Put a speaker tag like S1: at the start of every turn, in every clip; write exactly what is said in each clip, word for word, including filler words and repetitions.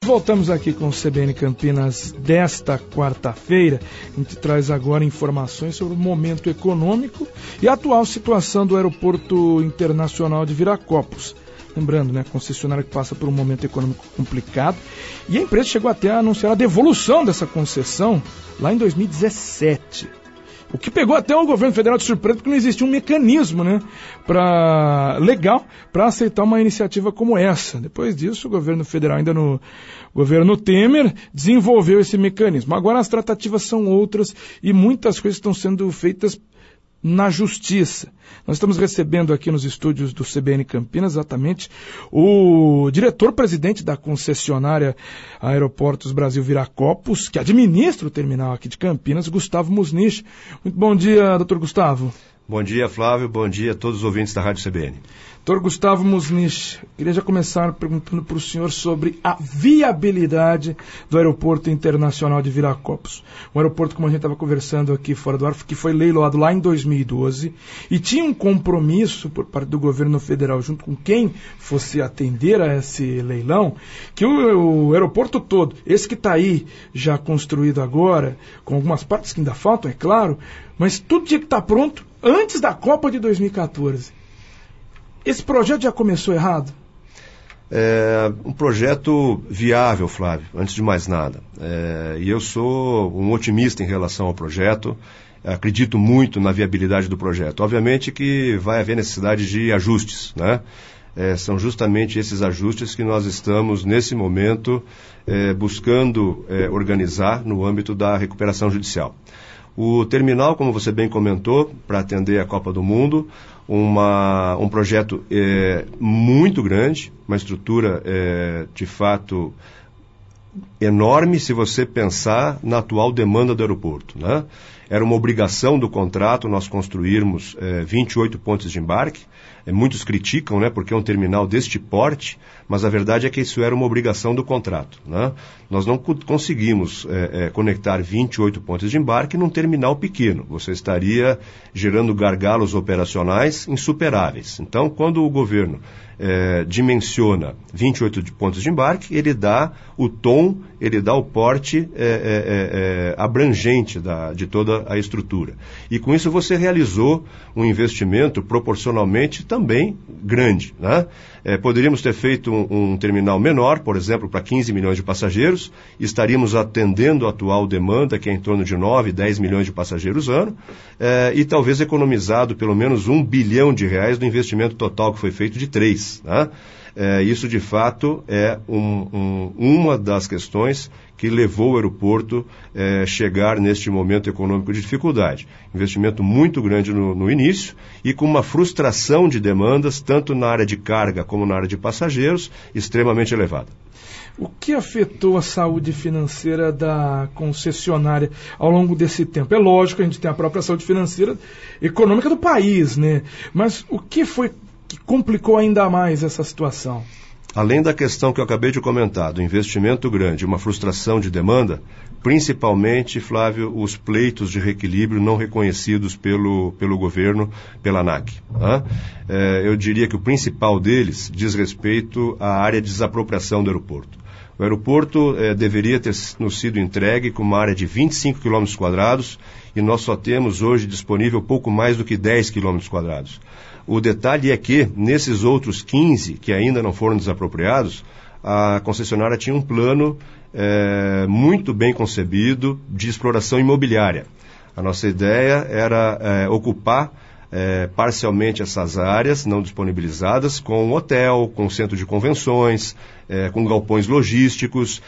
S1: Voltamos aqui com o C B N Campinas desta quarta-feira. A gente traz agora informações sobre o momento econômico e a atual situação do Aeroporto Internacional de Viracopos. Lembrando, né, a concessionária que passa por um momento econômico complicado. E a empresa chegou até a anunciar a devolução dessa concessão lá em dois mil e dezessete. O que pegou até o governo federal de surpresa, porque não existia um mecanismo, né, pra, legal para aceitar uma iniciativa como essa. Depois disso, o governo federal, ainda no governo Temer, desenvolveu esse mecanismo. Agora as tratativas são outras e muitas coisas estão sendo feitas na justiça. Nós estamos recebendo aqui nos estúdios do C B N Campinas, exatamente, o diretor-presidente da concessionária Aeroportos Brasil Viracopos, que administra o terminal aqui de Campinas, Gustavo Musnich. Muito bom dia, doutor Gustavo.
S2: Bom dia, Flávio. Bom dia a todos os ouvintes da Rádio C B N.
S1: doutor Gustavo Musnich, queria já começar perguntando para o senhor sobre a viabilidade do Aeroporto Internacional de Viracopos. Um aeroporto, como a gente estava conversando aqui fora do ar, que foi leiloado lá em dois mil e doze e tinha um compromisso por parte do governo federal, junto com quem fosse atender a esse leilão, que o, o aeroporto todo, esse que está aí já construído agora, com algumas partes que ainda faltam, é claro, mas tudo tinha que estar pronto antes da Copa de dois mil e quatorze. Esse projeto já começou errado?
S2: É um projeto viável, Flávio, antes de mais nada. É, e eu sou um otimista em relação ao projeto, acredito muito na viabilidade do projeto. Obviamente que vai haver necessidade de ajustes, né? É, são justamente esses ajustes que nós estamos, nesse momento, é, buscando é, organizar no âmbito da recuperação judicial. O terminal, como você bem comentou, para atender a Copa do Mundo, uma, um projeto é, muito grande, uma estrutura é, de fato enorme se você pensar na atual demanda do aeroporto, né? Era uma obrigação do contrato nós construirmos é, vinte e oito pontos de embarque. É, muitos criticam, né, porque é um terminal deste porte, mas a verdade é que isso era uma obrigação do contrato, né? Nós não co- conseguimos é, é, conectar vinte e oito pontos de embarque num terminal pequeno. Você estaria gerando gargalos operacionais insuperáveis. Então, quando o governo é, dimensiona vinte e oito pontos de embarque, ele dá o tom, ele dá o porte é, é, é, abrangente da, de toda a estrutura. E com isso você realizou um investimento proporcionalmente também grande, né? É, poderíamos ter feito um, um terminal menor, por exemplo, para quinze milhões de passageiros, estaríamos atendendo a atual demanda, que é em torno de nove, dez milhões de passageiros ano, é, e talvez economizado pelo menos um bilhão de reais do investimento total que foi feito de três, né? É, isso, de fato, é um, um, uma das questões que levou o aeroporto a é, chegar neste momento econômico de dificuldade. Investimento muito grande no, no início e com uma frustração de demandas, tanto na área de carga como na área de passageiros, extremamente elevada.
S1: O que afetou a saúde financeira da concessionária ao longo desse tempo? É lógico que a gente tem a própria saúde financeira econômica do país, né? Mas o que foi que complicou ainda mais essa situação?
S2: Além da questão que eu acabei de comentar, do investimento grande, uma frustração de demanda, principalmente, Flávio, os pleitos de reequilíbrio não reconhecidos pelo, pelo governo, pela ANAC. Né? É, eu diria que o principal deles diz respeito à área de desapropriação do aeroporto. O aeroporto é, deveria ter nos sido entregue com uma área de vinte e cinco quilômetros quadrados e nós só temos hoje disponível pouco mais do que dez quilômetros quadrados. O detalhe é que, nesses outros quinze que ainda não foram desapropriados, a concessionária tinha um plano é, muito bem concebido de exploração imobiliária. A nossa ideia era é, ocupar é, parcialmente essas áreas não disponibilizadas com um hotel, com um centro de convenções, é, com galpões logísticos,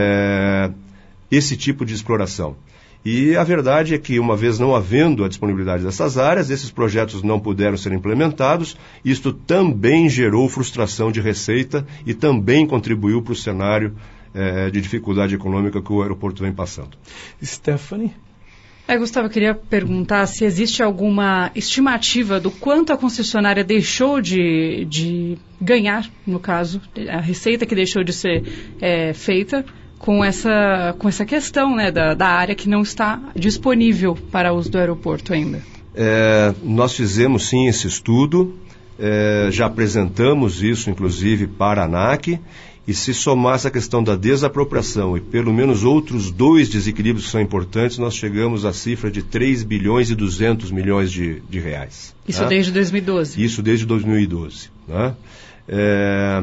S2: é, esse tipo de exploração. E a verdade é que, uma vez não havendo a disponibilidade dessas áreas, esses projetos não puderam ser implementados. Isto também gerou frustração de receita e também contribuiu para o cenário eh, de dificuldade econômica que o aeroporto vem passando.
S1: Stephanie?
S3: É, Gustavo, eu queria perguntar se existe alguma estimativa do quanto a concessionária deixou de, de ganhar, no caso, a receita que deixou de ser é, feita, com essa, com essa questão, né, da, da área que não está disponível para uso do aeroporto ainda.
S2: É, nós fizemos sim esse estudo, é, já apresentamos isso inclusive para a ANAC E se somar essa questão da desapropriação e pelo menos outros dois desequilíbrios que são importantes, nós chegamos à cifra de três bilhões e duzentos milhões de, de reais.
S3: Isso
S2: né?
S3: desde dois mil e doze?
S2: Isso desde dois mil e doze. Né? É...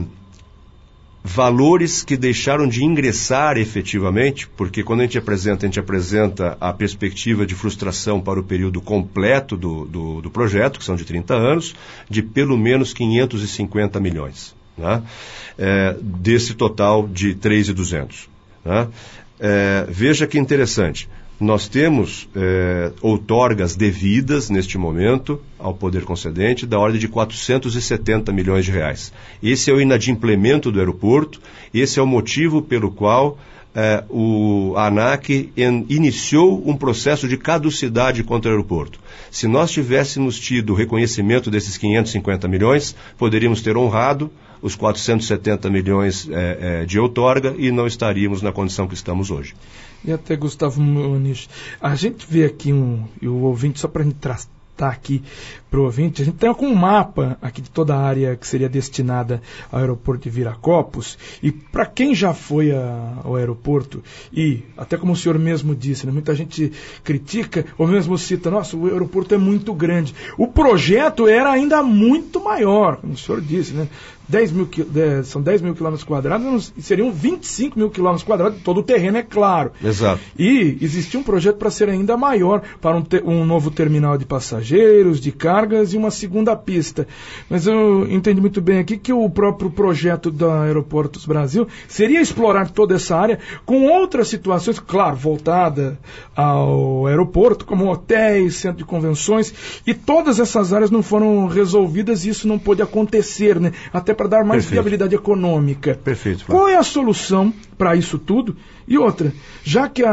S2: Valores que deixaram de ingressar efetivamente, porque quando a gente apresenta, a gente apresenta a perspectiva de frustração para o período completo do, do, do projeto, que são de trinta anos, de pelo menos quinhentos e cinquenta milhões. Né? É, desse total de três mil e duzentos. Né? É, veja que interessante, nós temos é, outorgas devidas neste momento ao poder concedente da ordem de quatrocentos e setenta milhões de reais. Esse é o inadimplemento do aeroporto, esse é o motivo pelo qual é, o a ANAC in, iniciou um processo de caducidade contra o aeroporto. Se nós tivéssemos tido o reconhecimento desses quinhentos e cinquenta milhões, poderíamos ter honrado os quatrocentos e setenta milhões é, é, de outorga e não estaríamos na condição que estamos hoje.
S1: E até, Gustavo Muniz, a gente vê aqui um, e o ouvinte, só para a gente tratar aqui para o ouvinte, a gente tem um mapa aqui de toda a área que seria destinada ao aeroporto de Viracopos, e para quem já foi a, ao aeroporto, e até como o senhor mesmo disse, né, muita gente critica, ou mesmo cita, nossa, o aeroporto é muito grande. O projeto era ainda muito maior, como o senhor disse, né? dez mil, são dez mil quilômetros quadrados, seriam vinte e cinco mil quilômetros quadrados, todo o terreno, é claro.
S2: Exato.
S1: E existia um projeto para ser ainda maior, para um, te, um novo terminal de passageiros, de cargas e uma segunda pista. Mas eu entendi muito bem aqui que o próprio projeto da Aeroportos Brasil seria explorar toda essa área com outras situações, claro, voltada ao aeroporto, como hotéis, centro de convenções, e todas essas áreas não foram resolvidas e isso não pôde acontecer, né? Até para dar mais
S2: Perfeito.
S1: viabilidade econômica.
S2: Perfeito.
S1: Qual é a solução para isso tudo? E outra, já que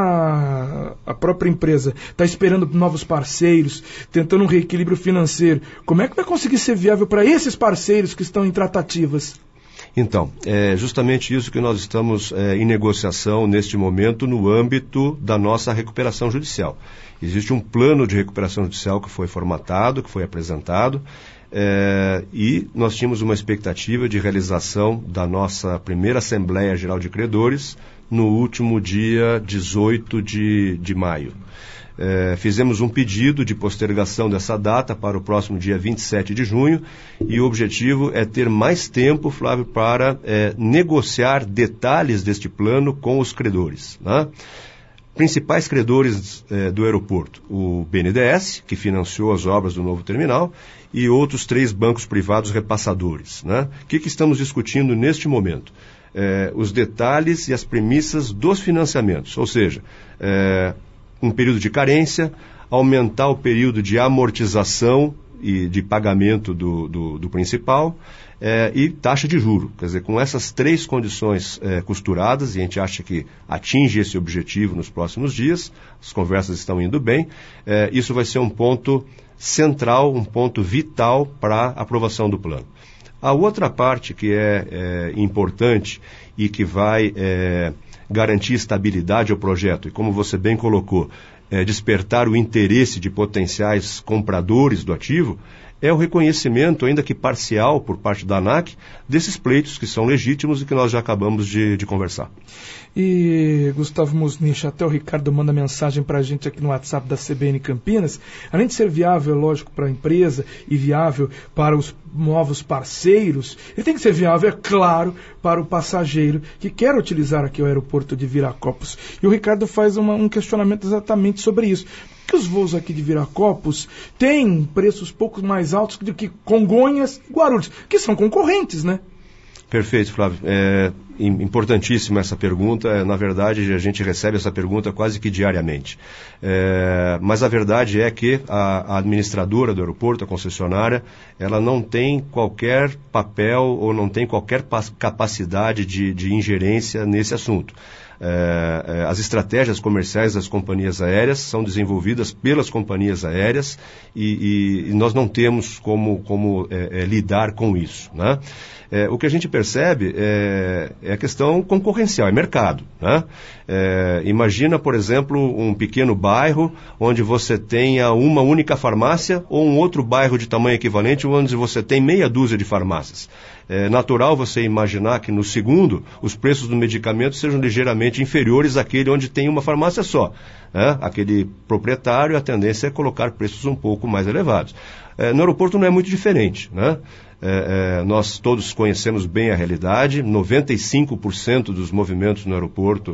S1: a, a própria empresa está esperando novos parceiros, tentando um reequilíbrio financeiro, como é que vai conseguir ser viável para esses parceiros que estão em tratativas?
S2: Então, é justamente isso que nós estamos é, em negociação neste momento no âmbito da nossa recuperação judicial. Existe um plano de recuperação judicial que foi formatado, que foi apresentado, É, e nós tínhamos uma expectativa de realização da nossa primeira Assembleia Geral de Credores no último dia dezoito de, de maio. É, fizemos um pedido de postergação dessa data para o próximo dia vinte e sete de junho e o objetivo é ter mais tempo, Flávio, para é, negociar detalhes deste plano com os credores, né? Principais credores eh, do aeroporto, o B N D E S, que financiou as obras do novo terminal, e outros três bancos privados repassadores. Né? O que, que estamos discutindo neste momento? Eh, os detalhes e as premissas dos financiamentos, ou seja, eh, um período de carência, aumentar o período de amortização e de pagamento do, do, do principal, É, e taxa de juro. Quer dizer, com essas três condições é, costuradas, e a gente acha que atinge esse objetivo nos próximos dias, as conversas estão indo bem, é, isso vai ser um ponto central, um ponto vital para a aprovação do plano. A outra parte que é, é importante e que vai é, garantir estabilidade ao projeto, e como você bem colocou, é, despertar o interesse de potenciais compradores do ativo, é o reconhecimento, ainda que parcial, por parte da ANAC, desses pleitos que são legítimos e que nós já acabamos de, de conversar.
S1: E, Gustavo Musnich, até o Ricardo manda mensagem para a gente aqui no WhatsApp da C B N Campinas. Além de ser viável, lógico, para a empresa e viável para os novos parceiros, ele tem que ser viável, é claro, para o passageiro que quer utilizar aqui o aeroporto de Viracopos. E o Ricardo faz uma, um questionamento exatamente sobre isso. Que os voos aqui de Viracopos têm preços pouco mais altos do que Congonhas e Guarulhos, que são concorrentes, né?
S2: Perfeito, Flávio. É importantíssima essa pergunta. Na verdade, a gente recebe essa pergunta quase que diariamente. É, mas a verdade é que a, a administradora do aeroporto, a concessionária, ela não tem qualquer papel ou não tem qualquer capacidade de, de ingerência nesse assunto. É, as estratégias comerciais das companhias aéreas são desenvolvidas pelas companhias aéreas e, e, e nós não temos como, como é, é, lidar com isso, né? É, o que a gente percebe é, É questão concorrencial, é mercado, né? É, imagina, por exemplo, um pequeno bairro onde você tenha uma única farmácia ou um outro bairro de tamanho equivalente onde você tem meia dúzia de farmácias. É natural você imaginar que no segundo os preços do medicamento sejam ligeiramente inferiores àquele onde tem uma farmácia só, né? Aquele proprietário, a tendência é colocar preços um pouco mais elevados. É, no aeroporto não é muito diferente, né? É, é, nós todos conhecemos bem a realidade, noventa e cinco por cento dos movimentos no aeroporto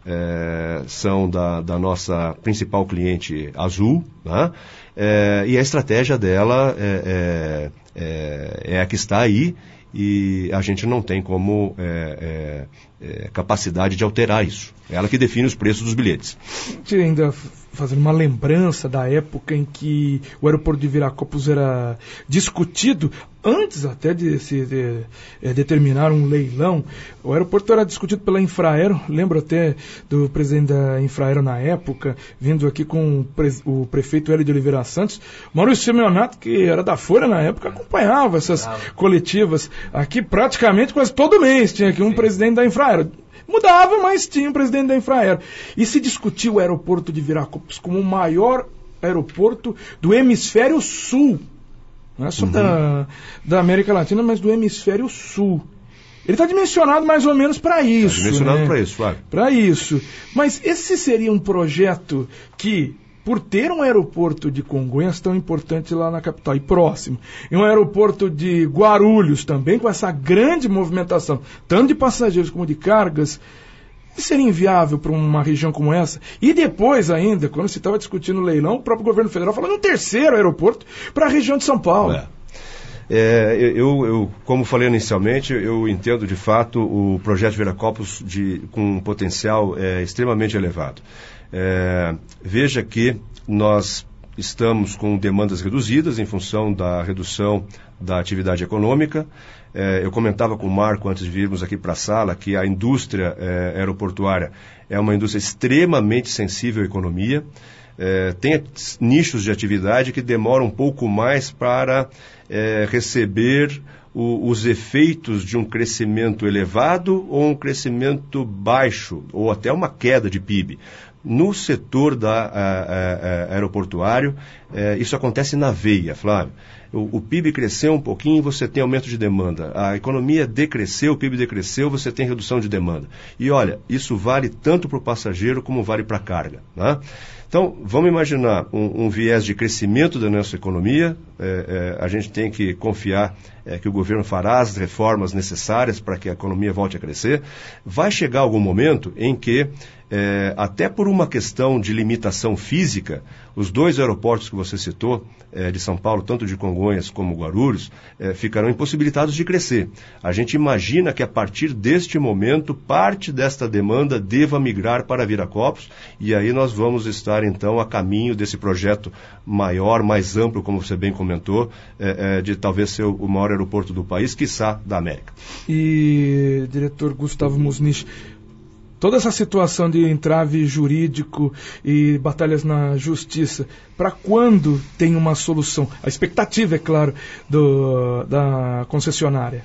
S2: é, são da, da nossa principal cliente Azul, né? É, e a estratégia dela é, é, é, é a que está aí e a gente não tem como é, é, é, capacidade de alterar isso. É ela que define os preços dos bilhetes.
S1: A gente ainda fazendo uma lembrança da época em que o aeroporto de Viracopos era discutido, antes até de se de, de, determinar um leilão, o aeroporto era discutido pela Infraero, lembro até do presidente da Infraero na época, vindo aqui com o, pre, o prefeito Hélio de Oliveira Santos, Maurício Simeonato, que era da Folha na época, acompanhava essas Bravo. coletivas, aqui praticamente quase todo mês tinha aqui um Sim. presidente da Infraero. Mudava, mas tinha um presidente da Infraero. E se discutiu o aeroporto de Viracopos como o maior aeroporto do hemisfério sul. Não é só uhum. da, da América Latina, mas do hemisfério sul. Ele está dimensionado mais ou menos para isso. Está
S2: dimensionado
S1: né?
S2: para isso, Flávio.
S1: Para isso. Mas esse seria um projeto que, por ter um aeroporto de Congonhas tão importante lá na capital e próximo, e um aeroporto de Guarulhos também, com essa grande movimentação, tanto de passageiros como de cargas, seria inviável para uma região como essa. E depois ainda, quando se estava discutindo o leilão, o próprio governo federal falou um terceiro aeroporto para a região de São Paulo.
S2: É. É, eu, eu, como falei inicialmente, eu entendo de fato o projeto Viracopos de, com um potencial é, extremamente elevado. É, veja que nós estamos com demandas reduzidas em função da redução da atividade econômica. É, eu comentava com o Marco antes de virmos aqui para a sala que a indústria é, aeroportuária é uma indústria extremamente sensível à economia. É, tem nichos de atividade que demoram um pouco mais para é, receber o, os efeitos de um crescimento elevado ou um crescimento baixo, ou até uma queda de P I B. No setor da, a, a, a, aeroportuário, é, isso acontece na veia, Flávio. O, o P I B cresceu um pouquinho, você tem aumento de demanda. A economia decresceu, o P I B decresceu, você tem redução de demanda. E olha, isso vale tanto para o passageiro como vale para a carga, né? Então, vamos imaginar um, um viés de crescimento da nossa economia. É, é, a gente tem que confiar é, que o governo fará as reformas necessárias para que a economia volte a crescer. Vai chegar algum momento em que, é, até por uma questão de limitação física, os dois aeroportos que você citou, é, de São Paulo, tanto de Congonhas como Guarulhos, é, ficarão impossibilitados de crescer. A gente imagina que a partir deste momento, parte desta demanda deva migrar para Viracopos, e aí nós vamos estar então a caminho desse projeto maior, mais amplo, como você bem comentou, é, é, de talvez ser o maior aeroporto do país, quiçá da América.
S1: E, diretor Gustavo Musnich, toda essa situação de entrave jurídico e batalhas na justiça, para quando tem uma solução? A expectativa, é claro, do, da concessionária.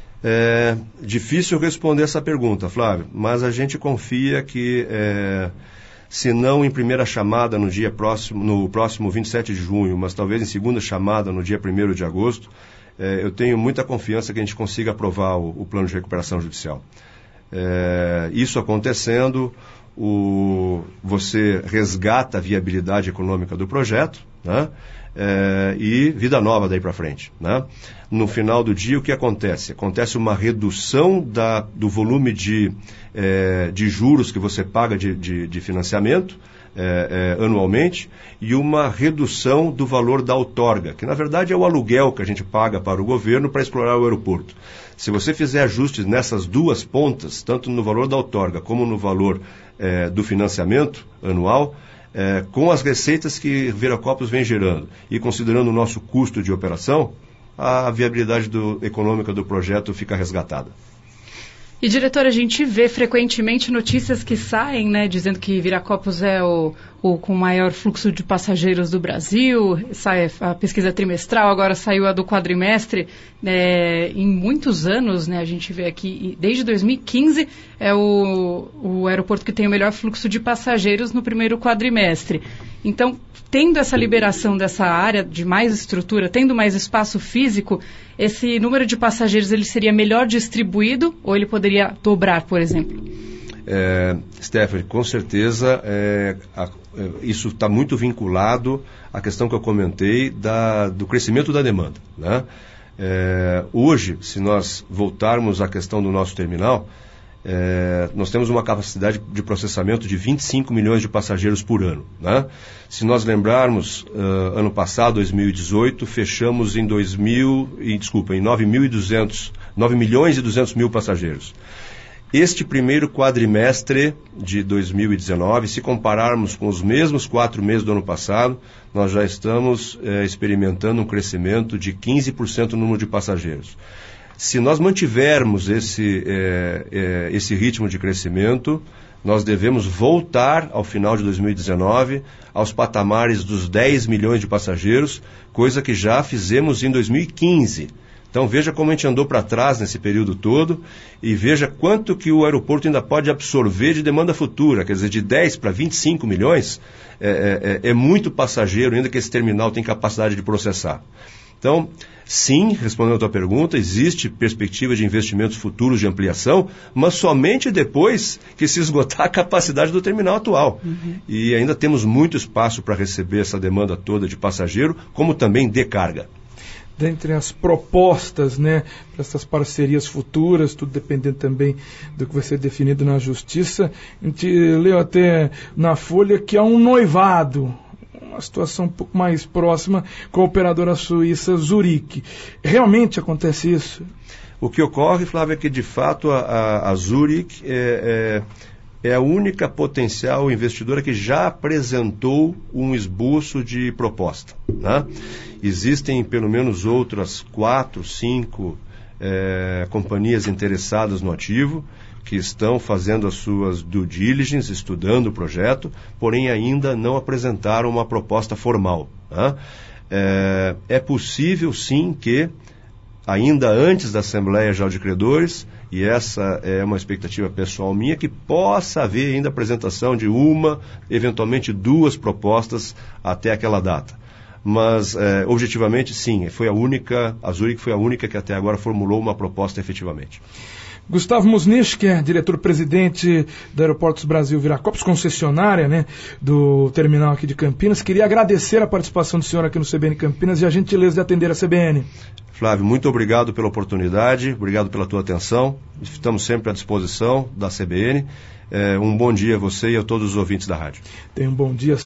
S2: É difícil responder essa pergunta, Flávio, mas a gente confia que, é, se não em primeira chamada no dia próximo, no próximo vinte e sete de junho, mas talvez em segunda chamada no dia primeiro de agosto, é, eu tenho muita confiança que a gente consiga aprovar o, o plano de recuperação judicial. É, isso acontecendo, o, você resgata a viabilidade econômica do projeto, né? É, e vida nova daí para frente, né? No final do dia, o que acontece? Acontece uma redução da, do volume de, é, de juros que você paga de, de, de financiamento é, é, anualmente, e uma redução do valor da outorga, que na verdade é o aluguel que a gente paga para o governo para explorar o aeroporto. Se você fizer ajustes nessas duas pontas, tanto no valor da outorga como no valor é, do financiamento anual, é, com as receitas que Viracopos vem gerando e considerando o nosso custo de operação, a viabilidade do, econômica do projeto fica resgatada.
S3: E, diretor, a gente vê frequentemente notícias que saem, né, dizendo que Viracopos é o, o com maior fluxo de passageiros do Brasil, sai a pesquisa trimestral, agora saiu a do quadrimestre, né, em muitos anos, né, a gente vê aqui, desde dois mil e quinze, é o, o aeroporto que tem o melhor fluxo de passageiros no primeiro quadrimestre. Então, tendo essa liberação dessa área de mais estrutura, tendo mais espaço físico, esse número de passageiros ele seria melhor distribuído ou ele poderia dobrar, por exemplo?
S2: É, Stephanie, com certeza é, a, é, isso está muito vinculado à questão que eu comentei da, do crescimento da demanda, né? É, hoje, se nós voltarmos à questão do nosso terminal, É, nós temos uma capacidade de processamento de vinte e cinco milhões de passageiros por ano, né? Se nós lembrarmos, uh, ano passado, dois mil e dezoito, fechamos em dois mil, e, desculpa, em nove mil e duzentos, nove milhões e duzentos mil passageiros. Este primeiro quadrimestre de dois mil e dezenove, se compararmos com os mesmos quatro meses do ano passado, nós já estamos eh, experimentando um crescimento de quinze por cento no número de passageiros. Se nós mantivermos esse, é, é, esse ritmo de crescimento, nós devemos voltar ao final de dois mil e dezenove aos patamares dos dez milhões de passageiros, coisa que já fizemos em dois mil e quinze. Então veja como a gente andou para trás nesse período todo e veja quanto que o aeroporto ainda pode absorver de demanda futura, quer dizer, de dez para vinte e cinco milhões, é, é, é muito passageiro ainda que esse terminal tem capacidade de processar. Então, sim, respondendo a tua pergunta, existe perspectiva de investimentos futuros de ampliação, mas somente depois que se esgotar a capacidade do terminal atual. Uhum. E ainda temos muito espaço para receber essa demanda toda de passageiro, como também de carga.
S1: Dentre as propostas, né, para essas parcerias futuras, tudo dependendo também do que vai ser definido na Justiça, a gente leu até na Folha que há um noivado, uma situação um pouco mais próxima com a operadora suíça Zurich. Realmente acontece isso?
S2: O que ocorre, Flávio, é que de fato a, a, a Zurich é, é, é a única potencial investidora que já apresentou um esboço de proposta, né? Existem pelo menos outras quatro, cinco é, companhias interessadas no ativo, que estão fazendo as suas due diligence, estudando o projeto, porém ainda não apresentaram uma proposta formal, né? É, é possível, sim, que ainda antes da Assembleia Geral de Credores, e essa é uma expectativa pessoal minha, que possa haver ainda apresentação de uma, eventualmente duas propostas até aquela data. Mas, é, objetivamente, sim, foi a única, a Zurich foi a única que até agora formulou uma proposta efetivamente.
S1: Gustavo Musnich, que é diretor-presidente da Aeroportos Brasil Viracopos, concessionária, né, do terminal aqui de Campinas, queria agradecer a participação do senhor aqui no C B N Campinas e a gentileza de atender a C B N.
S2: Flávio, muito obrigado pela oportunidade, obrigado pela tua atenção, estamos sempre à disposição da C B N. É, um bom dia a você e a todos os ouvintes da rádio.
S1: Tenha um bom dia.